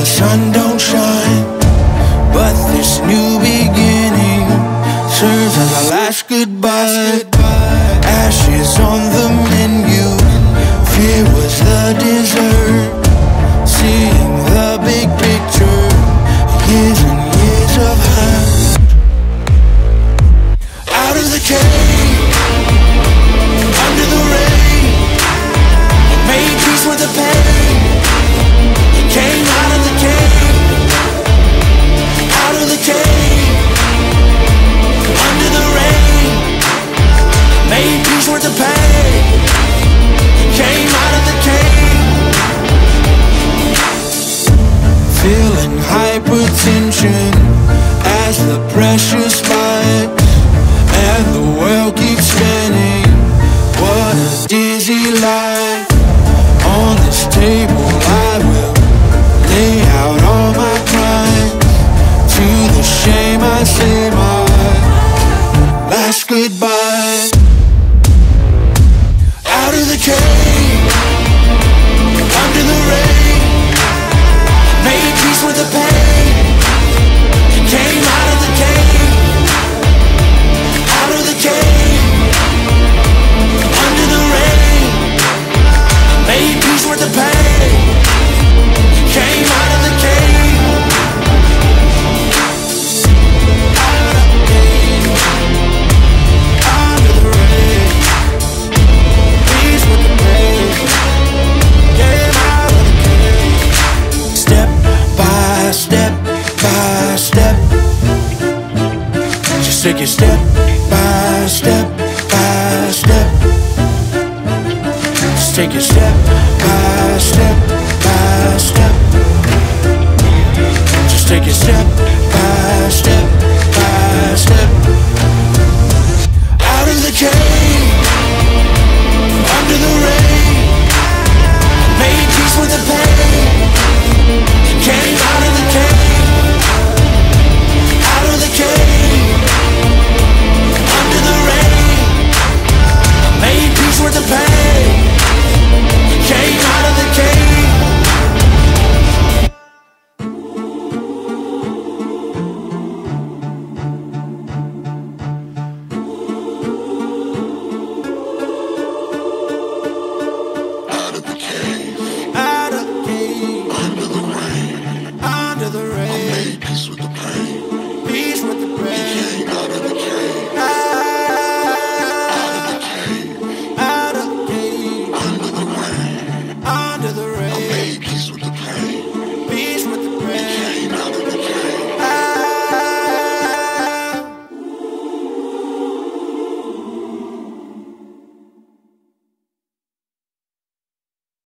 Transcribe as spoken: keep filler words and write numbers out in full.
sun don't shine, but this new beginning serves as our last goodbye. Ashes on the menu, fear was the dessert. Seeing the big picture, years and years of hurt. Out of the cave, under the rain, made peace with the pain. It came out of the cave, out of the cave, under the rain, made peace with the pain. It came out of the cave. Feeling hypertension as the pressure spikes and the world keeps spinning. What a dizzy life. On this table I will lay out all my crimes. To the shame I say my last goodbye. Out of the cave, under the rain, made peace with the pain. It came out of the cave, out of the cave, under the rain, made peace with the pain. It came out of the cave, out of the cave, under the rain, peace with the pain. Came out of the cave. Step by step by step, just take it step by step by step. Just take it step by step.